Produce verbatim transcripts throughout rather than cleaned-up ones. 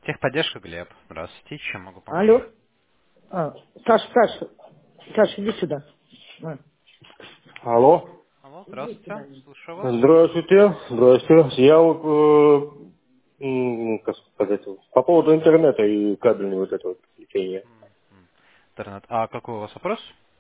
Техподдержка, Глеб. Здравствуйте, чем могу помочь? Алло. А, Саш, Саш, Саш, иди сюда. А, Алло. Алло, здравствуйте, слушаю вас. Здравствуйте. Здравствуйте. Я вот, э, м, как сказать, по поводу интернета и кабельного вот этого подключения. Интернет. А какой у вас вопрос?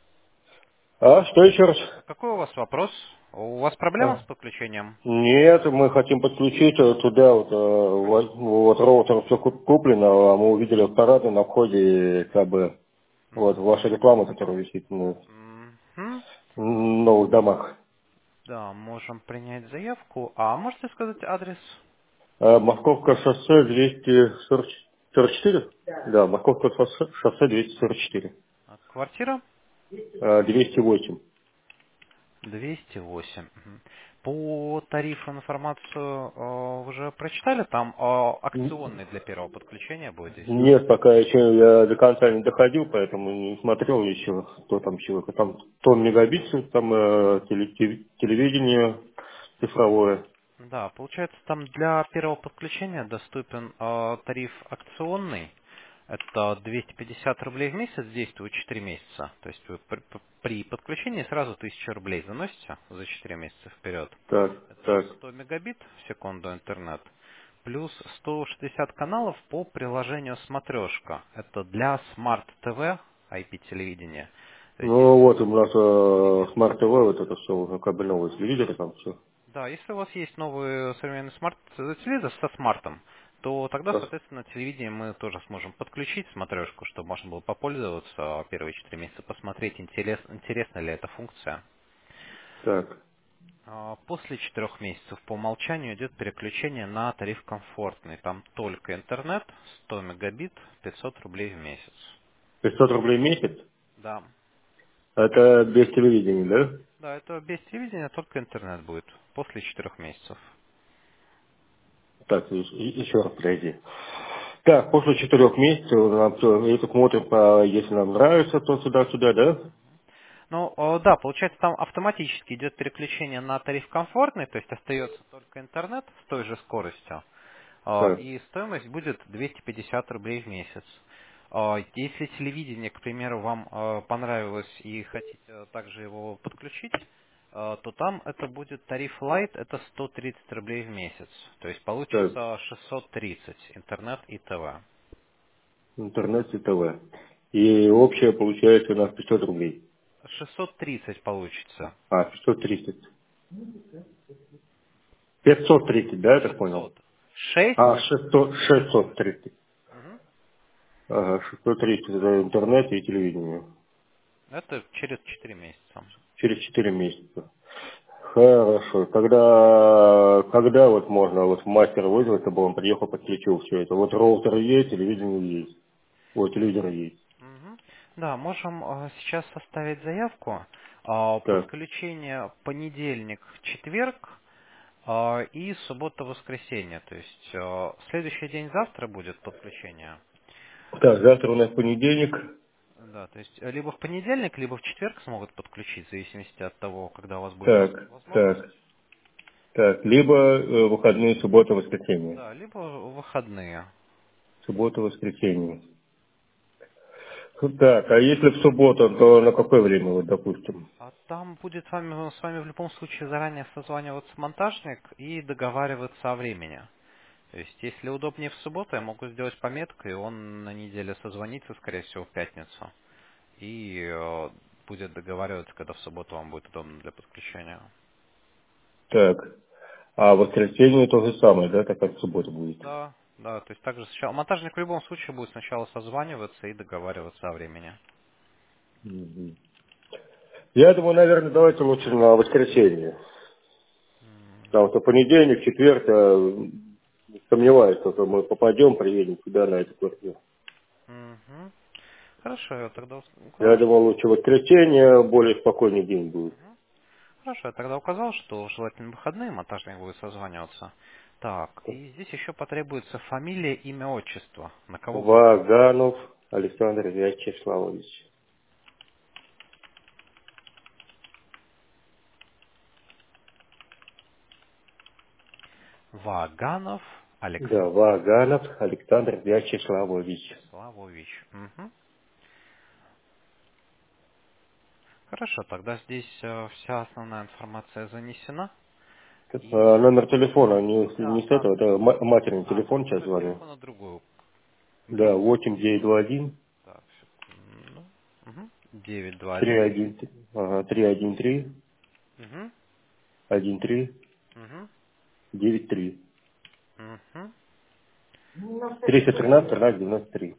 А, что еще раз? Какой у вас вопрос? У вас проблема с А, подключением? Нет, мы хотим подключить э, туда, вот, э, вот, вот роутер все куплено, а мы увидели аппараты на входе, и, как бы, вот, ваша реклама, которая висит на Мгм. новых домах. Да, можем принять заявку. А можете сказать адрес? А, Московское шоссе двести сорок четыре? Да, Московское шоссе шоссе двести сорок четыре. А, Квартира? А, двести восемь. двести восемь. Мгм. По тарифу информацию э, вы уже прочитали? Там э, Н- акционный для первого подключения будет действовать. Нет, пока еще я до конца не доходил, поэтому не смотрел еще, что там чего. Там тон мегабит, там э, теле- теле- телевидение цифровое. Да, получается, там для первого подключения доступен э, тариф акционный. Это двести пятьдесят рублей в месяц, действует четыре месяца. То есть вы при, при подключении сразу тысячу рублей заносите за четыре месяца вперед. Так, Это так. сто мегабит в секунду интернет, плюс сто шестьдесят каналов по приложению «Смотрешка». Это для Smart ти ви, ай пи-телевидения. То есть, Ну если вот у нас э, смарт-ТВ, вот это все, уже кабельного телевизора там все. Да, если у вас есть новый современный смарт-телевизор со смартом, то тогда, соответственно, телевидение мы тоже сможем подключить смотрешку, чтобы можно было попользоваться первые четыре месяца, посмотреть, интерес, интересна ли эта функция. Так. А После четырех месяцев по умолчанию идет переключение на тариф комфортный. Там только интернет, сто мегабит, пятьсот рублей в месяц. пятьсот рублей в месяц? Да. Это без телевидения, да? Да, это без телевидения, только интернет будет после четырех месяцев. Так, и- и- еще раз подойди. Так, после четырех месяцев нам всё, это смотрим, по, если нам нравится, то сюда-сюда, да? Ну, о, да, получается, там автоматически идет переключение на тариф комфортный, то есть остается только интернет с той же скоростью, а, Так, и стоимость будет двести пятьдесят рублей в месяц. А, Если телевидение, к примеру, вам а, понравилось и хотите также его подключить, а, то там это будет тариф Lite, это сто тридцать рублей в месяц. То есть так, получится шестьсот тридцать интернет и ТВ. интернет и ТВ. И общее получается у нас пятьсот рублей. шестьсот тридцать получится. А, пятьсот тридцать. пятьсот тридцать, да, я так понял? пятьсот. шесть. А, шестьсот, шестьсот тридцать. Мгм. Ага, шестьсот тридцать это интернет и телевидение. Это через четыре месяца. Через четыре месяца. Хорошо. Тогда, когда вот можно вот мастера вызвать, чтобы он приехал, подключил все это? Вот роутер есть, телевидение есть. Вот телевизор есть. Мгм. Да, можем э, сейчас составить заявку. А, Так, Подключение понедельник, четверг а, и суббота-воскресенье. То есть э, следующий день завтра будет подключение. так, завтра у нас понедельник. Да, то есть э, либо в понедельник, либо в четверг смогут подключить, в зависимости от того, когда у вас будет Так, так, возможность. так. Либо э, выходные, суббота, воскресенье. Да, либо в выходные. Суббота, воскресенье. Так, а если в субботу, то на какое время, вот, допустим? А там будет с вами, с вами в любом случае заранее созваниваться монтажник и договариваться о времени. То есть, если удобнее в субботу, я могу сделать пометку, и он на неделе созвонится, скорее всего, в пятницу. И э, будет договариваться, когда в субботу вам будет удобно для подключения. Так, а в воскресенье то же самое, да, так как в субботу будет? Да, да, то есть также сначала... Монтажник в любом случае будет сначала созваниваться и договариваться о времени. Мгм. Я думаю, наверное, давайте лучше на воскресенье. М, Потому что понедельник, четверг, э, сомневаюсь, что мы попадем, приедем сюда, на эту квартиру. мгм. Хорошо, я тогда Я указал, думал, что... лучше воскресенье, более спокойный день будет. Мгм. Хорошо, я тогда указал, что желательно выходные монтажник будет созваниваться. Так, и здесь еще потребуется фамилия, имя, отчество. На кого будет? Ваганов Александр Вячеславович. Ваганов Алекс Да, Ваганов Александр Вячеславович. Вячеславович. Угу. Хорошо, тогда здесь э, вся основная информация занесена. А, И номер телефона не, да, не с да. этого, это ма- матерный А, телефон сейчас номер звоню. телефона другой. Да, Где? восемь девять два один Так, секунду. Угу. девять два три один. один ага, три один три Угу. один три Угу. девять три Угу. триста тринадцать тринадцать девяносто три.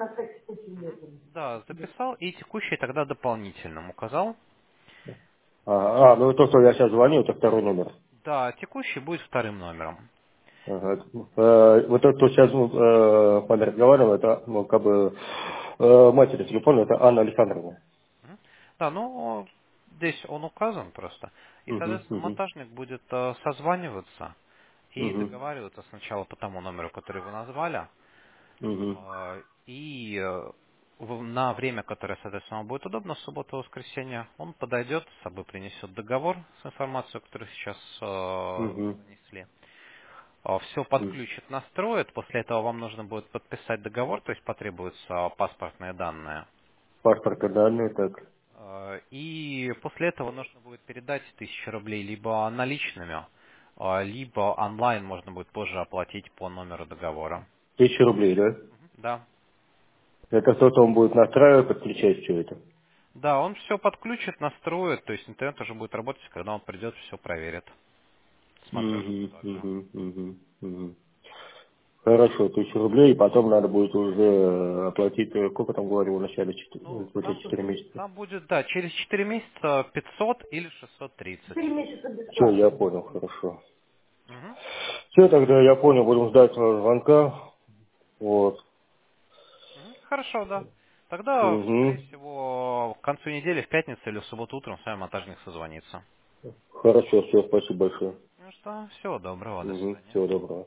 Да, записал и текущий тогда дополнительным указал. А, а, ну то, что я сейчас звоню, это второй номер. Да, текущий будет вторым номером. Ага. Э, вот это, кто сейчас э, с вами разговаривал, это ну, как бы э, матери телефона, это Анна Александровна. Мгм. Да, ну, здесь он указан просто. И, Угу, соответственно, угу, монтажник будет э, созваниваться и угу, договариваться сначала по тому номеру, который вы назвали, угу. э, и э, в- на время, которое, соответственно, вам будет удобно, в субботу и воскресенье, он подойдет, с собой принесет договор с информацией, которую сейчас э, Угу. занесли. Все подключит, настроит, после этого вам нужно будет подписать договор, то есть потребуются паспортные данные. Паспорта данные, так. Э, И после этого нужно будет передать тысячу рублей либо наличными, э, либо онлайн можно будет позже оплатить по номеру договора. Тысяча рублей, да? Мгм. Да. Это кто-то он будет настраивать, подключать все это. Да, он все подключит, настроит, то есть интернет уже будет работать, когда он придет, все проверит. Смотрю Угу, также. угу, угу, угу. Хорошо, тысяча рублей, и потом надо будет уже э, оплатить, э, сколько там говорил в начале, Ну, четыре, вот там, эти четыре месяца. там будет, да, через четыре месяца пятьсот или шестьсот тридцать. Все, я понял, хорошо. Мгм. Все, тогда я понял, будем ждать э, звонка. Вот. Мгм. Хорошо, да. Тогда, скорее Угу. всего, к концу недели, в пятницу или в субботу утром с вами монтажник созвонится. Хорошо, все, спасибо большое. Ну что, всего доброго, до Угу. свидания. Всего доброго.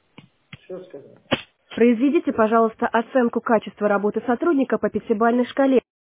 Произведите, пожалуйста, оценку качества работы сотрудника по пятибалльной шкале.